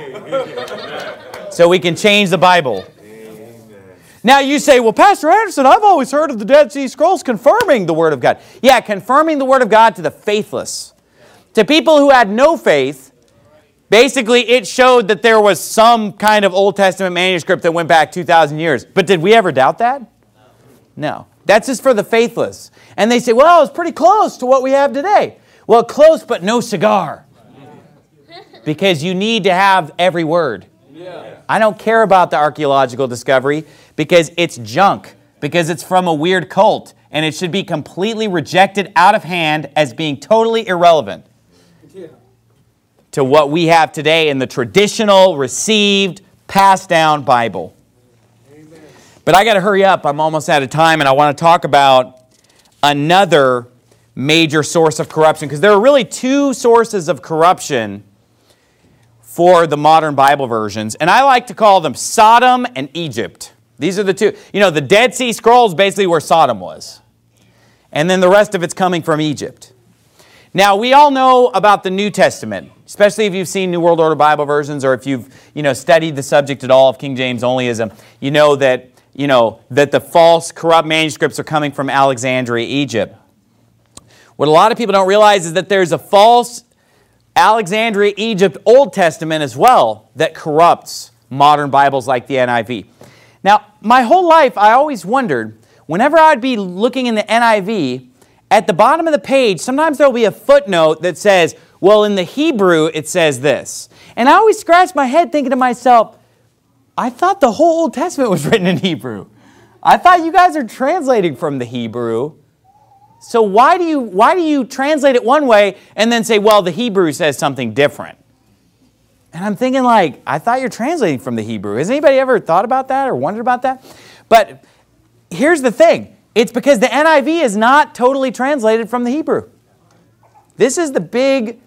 So we can change the Bible. Now you say, well, Pastor Anderson, I've always heard of the Dead Sea Scrolls confirming the Word of God. Yeah, confirming the Word of God to the faithless. To people who had no faith, basically, it showed that there was some kind of Old Testament manuscript that went back two thousand years. But did we ever doubt that? No. That's just for the faithless. And they say, well, it's pretty close to what we have today. Well, close, but no cigar. Because you need to have every word. I don't care about the archaeological discovery because it's junk. Because it's from a weird cult. And it should be completely rejected out of hand as being totally irrelevant to what we have today in the traditional, received, passed down Bible. Amen. But I got to hurry up. I'm almost out of time, and I want to talk about another major source of corruption, because there are really two sources of corruption for the modern Bible versions, and I like to call them Sodom and Egypt. These are the two. You know, the Dead Sea Scrolls basically where Sodom was, and then the rest of it's coming from Egypt. Now, we all know about the New Testament, especially if you've seen New World Order Bible versions or if you've, you know, studied the subject at all of King James onlyism. You know that, you know, that the false, corrupt manuscripts are coming from Alexandria, Egypt. What a lot of people don't realize is that there's a false Alexandria, Egypt Old Testament as well that corrupts modern Bibles like the N I V. Now, my whole life, I always wondered, whenever I'd be looking in the N I V, at the bottom of the page, sometimes there will be a footnote that says, well, in the Hebrew, it says this. And I always scratch my head thinking to myself, I thought the whole Old Testament was written in Hebrew. I thought you guys are translating from the Hebrew. So why do you, why do you translate it one way and then say, well, the Hebrew says something different? And I'm thinking like, I thought you're translating from the Hebrew. Has anybody ever thought about that or wondered about that? But here's the thing. It's because the N I V is not totally translated from the Hebrew. This is the big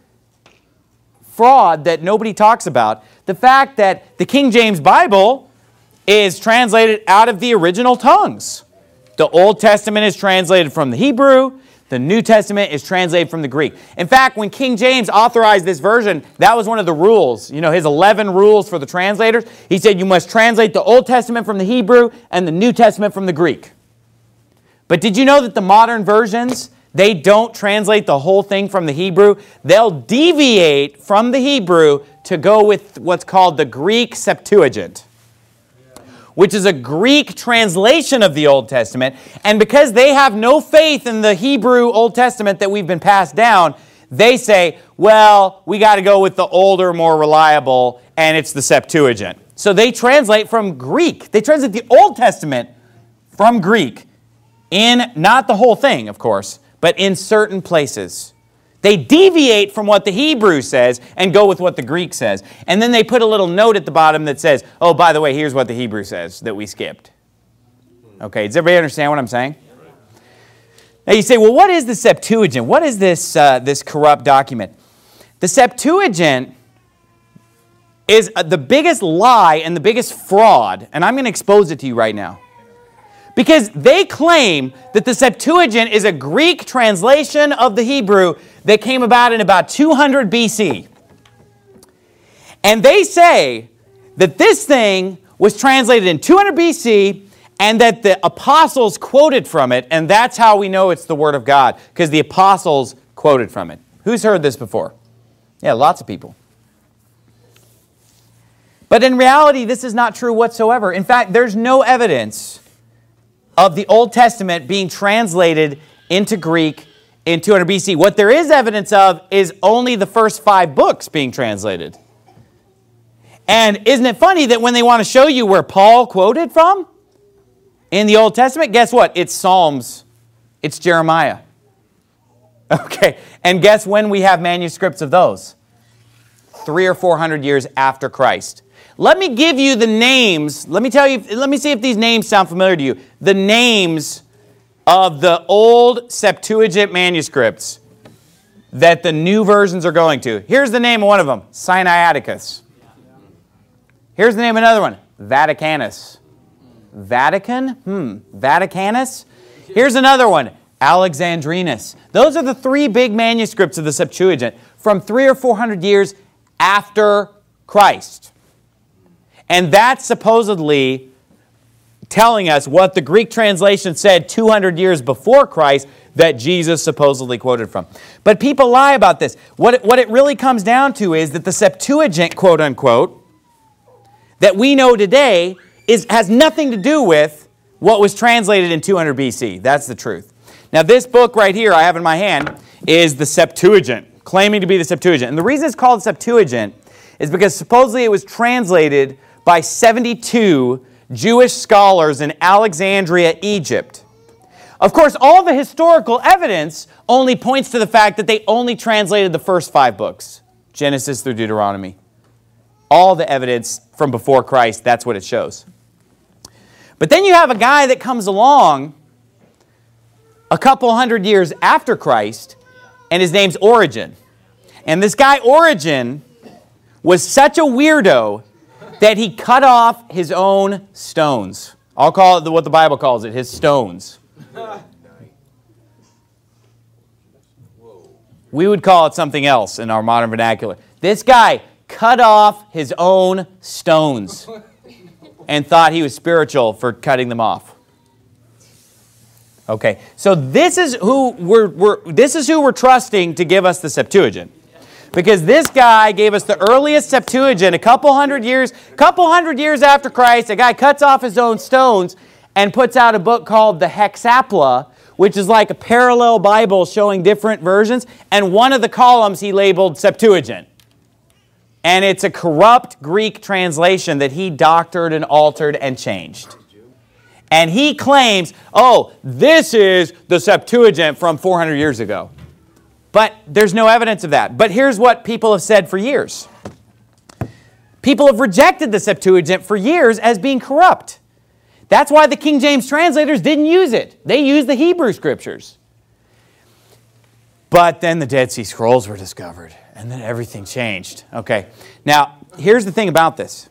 fraud that nobody talks about. The fact that the King James Bible is translated out of the original tongues. The Old Testament is translated from the Hebrew. The New Testament is translated from the Greek. In fact, when King James authorized this version, that was one of the rules. You know, his eleven rules for the translators. He said you must translate the Old Testament from the Hebrew and the New Testament from the Greek. But did you know that the modern versions, they don't translate the whole thing from the Hebrew? They'll deviate from the Hebrew to go with what's called the Greek Septuagint, which is a Greek translation of the Old Testament. And because they have no faith in the Hebrew Old Testament that we've been passed down, they say, well, we got to go with the older, more reliable, and it's the Septuagint. So they translate from Greek. They translate the Old Testament from Greek. In, not the whole thing, of course, but in certain places. They deviate from what the Hebrew says and go with what the Greek says. And then they put a little note at the bottom that says, oh, by the way, here's what the Hebrew says that we skipped. Okay, does everybody understand what I'm saying? Now you say, well, what is the Septuagint? What is this, uh, this corrupt document? The Septuagint is the biggest lie and the biggest fraud, and I'm going to expose it to you right now. Because they claim that the Septuagint is a Greek translation of the Hebrew that came about in about two hundred B C. And they say that this thing was translated in two hundred B C and that the apostles quoted from it, and that's how we know it's the Word of God, because the apostles quoted from it. Who's heard this before? Yeah, lots of people. But in reality, this is not true whatsoever. In fact, there's no evidence of the Old Testament being translated into Greek in two hundred B C. What there is evidence of is only the first five books being translated. And isn't it funny that when they want to show you where Paul quoted from in the Old Testament, guess what? It's Psalms. It's Jeremiah. Okay, and guess when we have manuscripts of those? Three or four hundred years after Christ. Let me give you the names. Let me tell you, let me see if these names sound familiar to you. The names of the old Septuagint manuscripts that the new versions are going to. Here's the name of one of them, Sinaiticus. Here's the name of another one, Vaticanus. Vatican? Hmm, Vaticanus. Here's another one, Alexandrinus. Those are the three big manuscripts of the Septuagint from three or four hundred years after Christ. And that's supposedly telling us what the Greek translation said two hundred years before Christ that Jesus supposedly quoted from. But people lie about this. What it, what it really comes down to is that the Septuagint, quote unquote, that we know today is, has nothing to do with what was translated in two hundred B C. That's the truth. Now this book right here I have in my hand is the Septuagint, claiming to be the Septuagint. And the reason it's called Septuagint is because supposedly it was translated by seventy-two Jewish scholars in Alexandria, Egypt. Of course, all the historical evidence only points to the fact that they only translated the first five books, Genesis through Deuteronomy. All the evidence from before Christ, that's what it shows. But then you have a guy that comes along a couple hundred years after Christ, and his name's Origen. And this guy Origen was such a weirdo that he cut off his own stones. I'll call it what the Bible calls it, his stones. We would call it something else in our modern vernacular. This guy cut off his own stones and thought he was spiritual for cutting them off. Okay, so this is who we're, we're this is who we're trusting to give us the Septuagint. Because this guy gave us the earliest Septuagint a couple hundred years, couple hundred years after Christ. A guy cuts off his own stones and puts out a book called the Hexapla, which is like a parallel Bible showing different versions. And one of the columns he labeled Septuagint. And it's a corrupt Greek translation that he doctored and altered and changed. And he claims, oh, this is the Septuagint from four hundred years ago. But there's no evidence of that. But here's what people have said for years. People have rejected the Septuagint for years as being corrupt. That's why the King James translators didn't use it. They used the Hebrew Scriptures. But then the Dead Sea Scrolls were discovered, and then everything changed. Okay, now here's the thing about this.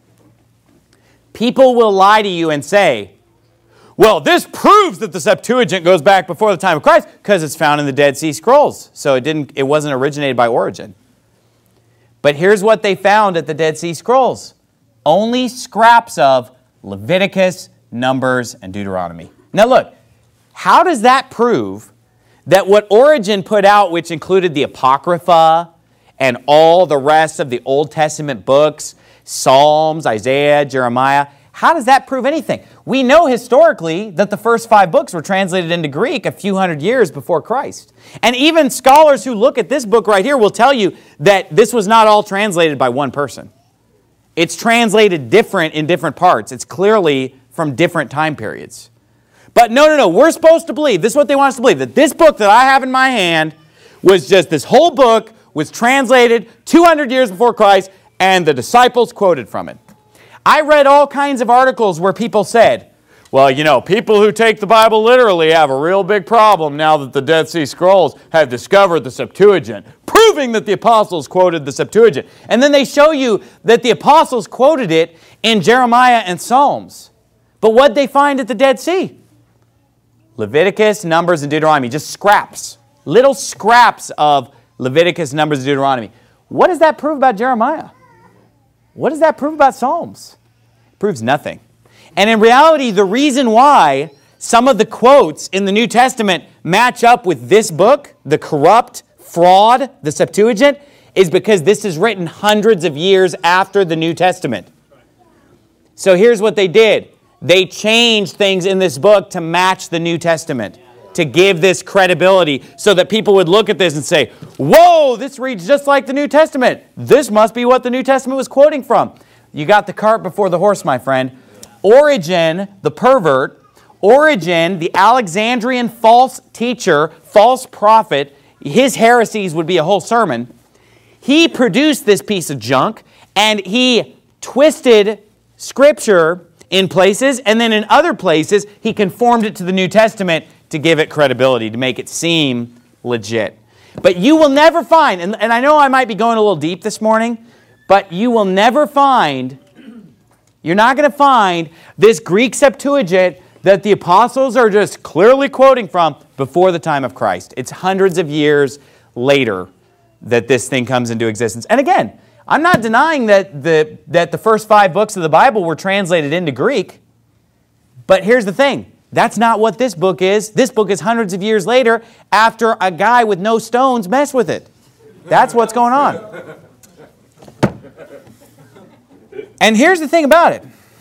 People will lie to you and say, well, this proves that the Septuagint goes back before the time of Christ because it's found in the Dead Sea Scrolls. So it didn't, it wasn't originated by Origen. But here's what they found at the Dead Sea Scrolls. Only scraps of Leviticus, Numbers, and Deuteronomy. Now look, how does that prove that what Origen put out, which included the Apocrypha and all the rest of the Old Testament books, Psalms, Isaiah, Jeremiah, how does that prove anything? We know historically that the first five books were translated into Greek a few hundred years before Christ. And even scholars who look at this book right here will tell you that this was not all translated by one person. It's translated different in different parts. It's clearly from different time periods. But no, no, no, we're supposed to believe, this is what they want us to believe, that this book that I have in my hand was just, this whole book was translated two hundred years before Christ, and the disciples quoted from it. I read all kinds of articles where people said, well, you know, people who take the Bible literally have a real big problem now that the Dead Sea Scrolls have discovered the Septuagint, proving that the apostles quoted the Septuagint. And then they show you that the apostles quoted it in Jeremiah and Psalms. But what'd they find at the Dead Sea? Leviticus, Numbers, and Deuteronomy, just scraps, little scraps of Leviticus, Numbers, and Deuteronomy. What does that prove about Jeremiah? What does that prove about Psalms? It proves nothing. And in reality, the reason why some of the quotes in the New Testament match up with this book, the corrupt fraud, the Septuagint, is because this is written hundreds of years after the New Testament. So here's what they did. They changed things in this book to match the New Testament, to give this credibility so that people would look at this and say, whoa, this reads just like the New Testament. This must be what the New Testament was quoting from. You got the cart before the horse, my friend. Origen, the pervert, Origen, the Alexandrian false teacher, false prophet, his heresies would be a whole sermon. He produced this piece of junk, and he twisted Scripture in places, and then in other places, he conformed it to the New Testament to give it credibility, to make it seem legit. But you will never find, and, and I know I might be going a little deep this morning, but you will never find, you're not going to find this Greek Septuagint that the apostles are just clearly quoting from before the time of Christ. It's hundreds of years later that this thing comes into existence. And again, I'm not denying that the, that the first five books of the Bible were translated into Greek, but here's the thing. That's not what this book is. This book is hundreds of years later after a guy with no stones messed with it. That's what's going on. And here's the thing about it.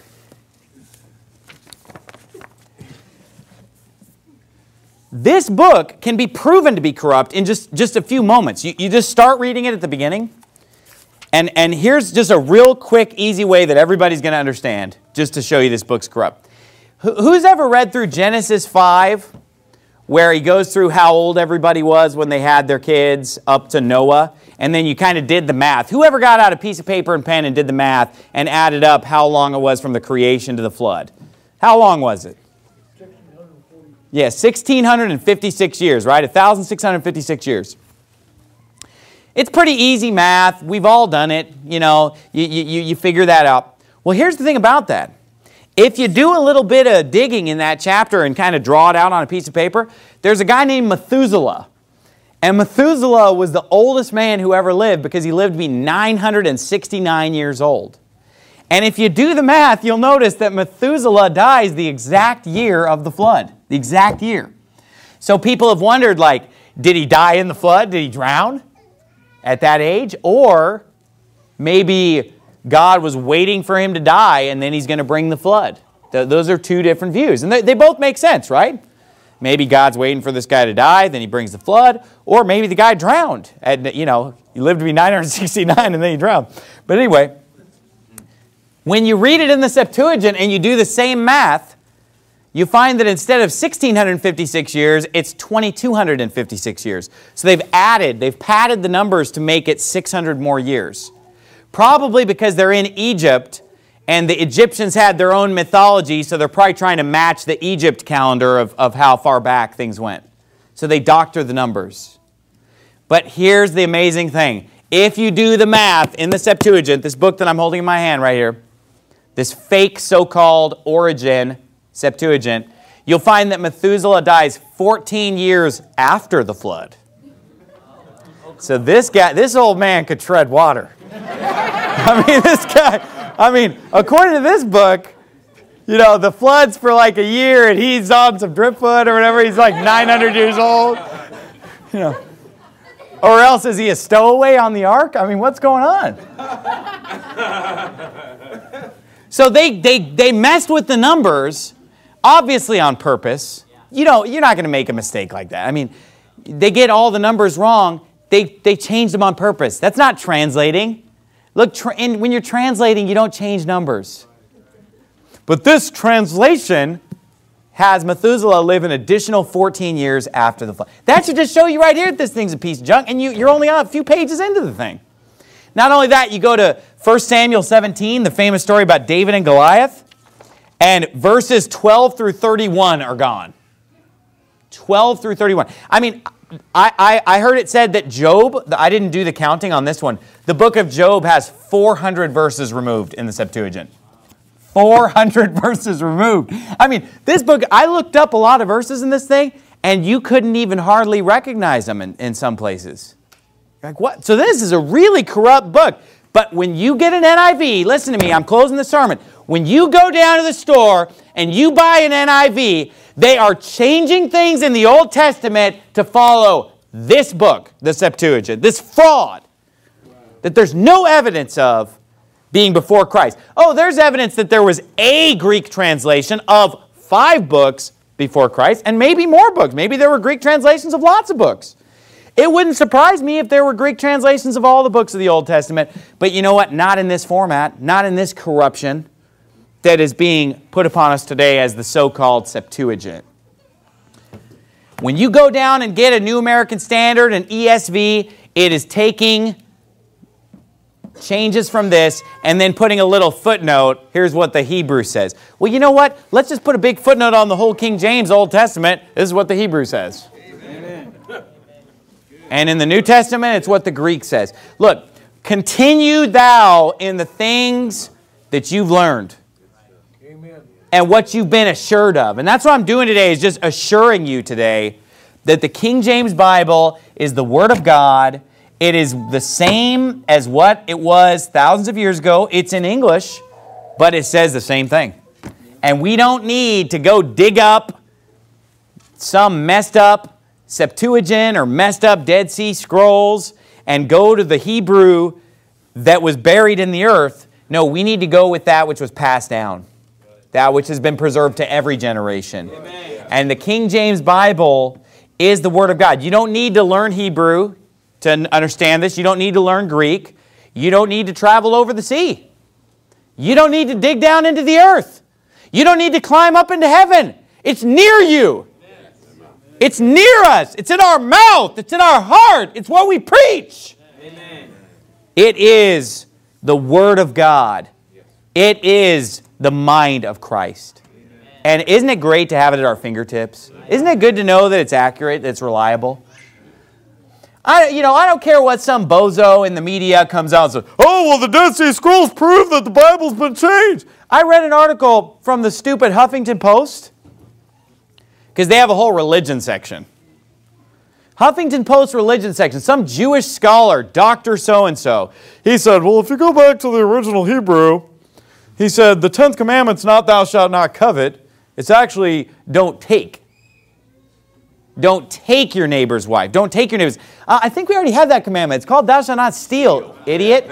This book can be proven to be corrupt in just, just a few moments. You, you just start reading it at the beginning. And, and here's just a real quick, easy way that everybody's going to understand, just to show you this book's corrupt. Who's ever read through Genesis five, where he goes through how old everybody was when they had their kids up to Noah, and then you kind of did the math? Whoever got out a piece of paper and pen and did the math and added up how long it was from the creation to the flood? How long was it? Yeah, one thousand six hundred fifty-six years, right? one thousand six hundred fifty-six years. It's pretty easy math. We've all done it. You know, you, you, you figure that out. Well, here's the thing about that. If you do a little bit of digging in that chapter and kind of draw it out on a piece of paper, there's a guy named Methuselah. And Methuselah was the oldest man who ever lived because he lived to be nine hundred sixty-nine years old. And if you do the math, you'll notice that Methuselah dies the exact year of the flood. The exact year. So people have wondered, like, did he die in the flood? Did he drown at that age? Or maybe God was waiting for him to die and then he's going to bring the flood. Th- those are two different views. And they, they both make sense, right? Maybe God's waiting for this guy to die, then he brings the flood. Or maybe the guy drowned. And, you know, he lived to be nine hundred sixty-nine and then he drowned. But anyway, when you read it in the Septuagint and you do the same math, you find that instead of one thousand six hundred fifty-six years, it's two thousand two hundred fifty-six years. So they've added, they've padded the numbers to make it six hundred more years. Probably because they're in Egypt and the Egyptians had their own mythology, so they're probably trying to match the Egypt calendar of, of how far back things went. So they doctor the numbers. But here's the amazing thing. If you do the math in the Septuagint, this book that I'm holding in my hand right here, this fake so-called Origin Septuagint, you'll find that Methuselah dies fourteen years after the flood. So this guy, this old man could tread water. I mean, this guy, I mean, according to this book, you know, the flood's for like a year and he's on some driftwood or whatever. He's like nine hundred years old. You know. Or else is he a stowaway on the ark? I mean, what's going on? So they, they, they messed with the numbers, obviously on purpose. You know, you're not going to make a mistake like that. I mean, they get all the numbers wrong. They, they changed them on purpose. That's not translating. Look, tra- and when you're translating, you don't change numbers. But this translation has Methuselah live an additional fourteen years after the flood. That should just show you right here that this thing's a piece of junk, and you, you're only a few pages into the thing. Not only that, you go to First Samuel seventeen, the famous story about David and Goliath, and verses twelve through thirty-one are gone. twelve through thirty-one. I mean, I, I, I heard it said that Job, I didn't do the counting on this one, the book of Job has four hundred verses removed in the Septuagint. four hundred verses removed. I mean, this book, I looked up a lot of verses in this thing, and you couldn't even hardly recognize them in, in some places. Like, what? So this is a really corrupt book. But when you get an N I V, listen to me, I'm closing the sermon. When you go down to the store and you buy an N I V, they are changing things in the Old Testament to follow this book, the Septuagint, this fraud that there's no evidence of being before Christ. Oh, there's evidence that there was a Greek translation of five books before Christ, and maybe more books. Maybe there were Greek translations of lots of books. It wouldn't surprise me if there were Greek translations of all the books of the Old Testament, but you know what? Not in this format, not in this corruption that is being put upon us today as the so-called Septuagint. When you go down and get a New American Standard, an E S V, it is taking changes from this and then putting a little footnote. Here's what the Hebrew says. Well, you know what? Let's just put a big footnote on the whole King James Old Testament. This is what the Hebrew says. Amen. And in the New Testament, it's what the Greek says. Look, continue thou in the things that you've learned. Amen. And what you've been assured of. And that's what I'm doing today, is just assuring you today that the King James Bible is the Word of God. It is the same as what it was thousands of years ago. It's in English, but it says the same thing. And we don't need to go dig up some messed up Septuagint or messed up Dead Sea Scrolls and go to the Hebrew that was buried in the earth. No, we need to go with that which was passed down, that which has been preserved to every generation. Amen. And the King James Bible is the Word of God. You don't need to learn Hebrew to understand this. You don't need to learn Greek. You don't need to travel over the sea. You don't need to dig down into the earth. You don't need to climb up into heaven. It's near you. It's near us. It's in our mouth. It's in our heart. It's what we preach. Amen. It is the Word of God. It is the mind of Christ. Amen. And isn't it great to have it at our fingertips? Isn't it good to know that it's accurate, that it's reliable? I, you know, I don't care what some bozo in the media comes out and says, oh, well, the Dead Sea Scrolls prove that the Bible's been changed. I read an article from the stupid Huffington Post, because they have a whole religion section. Huffington Post religion section, some Jewish scholar, Doctor So-and-so, he said, well, if you go back to the original Hebrew, he said, the tenth commandment's not thou shalt not covet. It's actually don't take. Don't take your neighbor's wife. Don't take your neighbor's. Uh, I think we already have that commandment. It's called thou shalt not steal, idiot.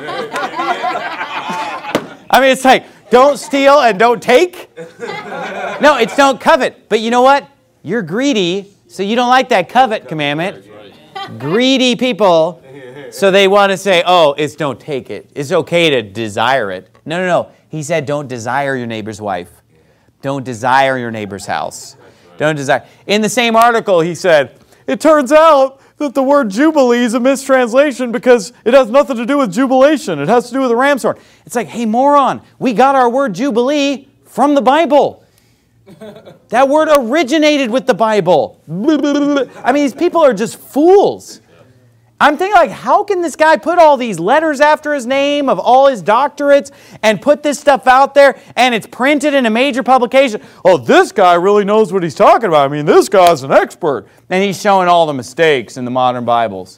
I mean, it's like, don't steal and don't take. No, it's don't covet. But you know what? You're greedy, so you don't like that covet commandment. Greedy people, so they want to say, oh, it's don't take it. It's okay to desire it. No, no, no. He said don't desire your neighbor's wife. Don't desire your neighbor's house. Don't desire. In the same article, he said, it turns out that the word jubilee is a mistranslation because it has nothing to do with jubilation. It has to do with the ram's horn. It's like, hey, moron, we got our word jubilee from the Bible. That word originated with the Bible. I mean, these people are just fools. I'm thinking, like, how can this guy put all these letters after his name of all his doctorates and put this stuff out there and it's printed in a major publication? Oh, this guy really knows what he's talking about. I mean, this guy's an expert. And he's showing all the mistakes in the modern Bibles.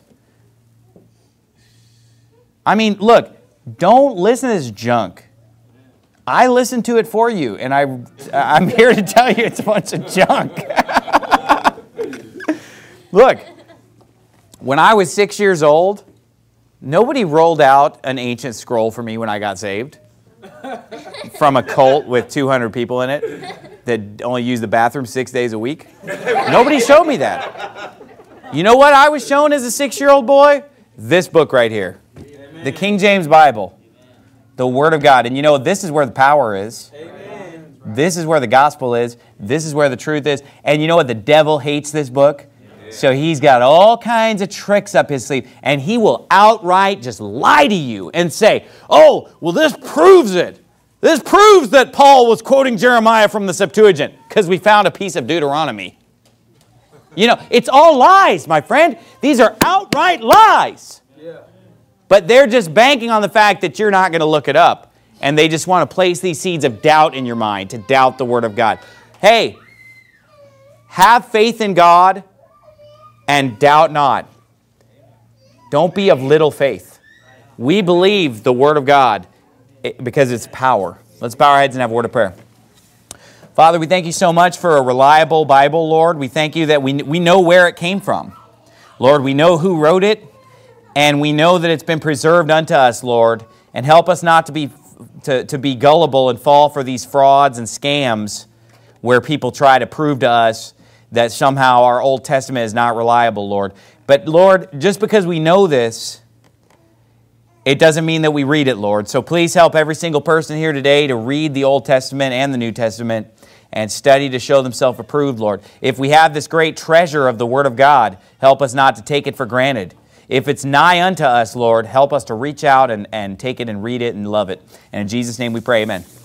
I mean, look, don't listen to this junk. I listened to it for you, and I, I'm here to tell you it's a bunch of junk. Look. When I was six years old, nobody rolled out an ancient scroll for me when I got saved from a cult with two hundred people in it that only used the bathroom six days a week. Nobody showed me that. You know what I was shown as a six-year-old boy? This book right here, the King James Bible, the Word of God. And you know, this is where the power is. This is where the gospel is. This is where the truth is. And you know what? The devil hates this book. So he's got all kinds of tricks up his sleeve, and he will outright just lie to you and say, oh, well, this proves it. This proves that Paul was quoting Jeremiah from the Septuagint because we found a piece of Deuteronomy. You know, it's all lies, my friend. These are outright lies. Yeah. But they're just banking on the fact that you're not going to look it up, and they just want to place these seeds of doubt in your mind to doubt the Word of God. Hey, have faith in God. And doubt not. Don't be of little faith. We believe the Word of God because it's power. Let's bow our heads and have a word of prayer. Father, we thank you so much for a reliable Bible, Lord. We thank you that we, we know where it came from. Lord, we know who wrote it, and we know that it's been preserved unto us, Lord. And help us not to be, to, to be gullible and fall for these frauds and scams where people try to prove to us that somehow our Old Testament is not reliable, Lord. But, Lord, just because we know this, it doesn't mean that we read it, Lord. So please help every single person here today to read the Old Testament and the New Testament and study to show themselves approved, Lord. If we have this great treasure of the Word of God, help us not to take it for granted. If it's nigh unto us, Lord, help us to reach out and, and take it and read it and love it. And in Jesus' name we pray, amen.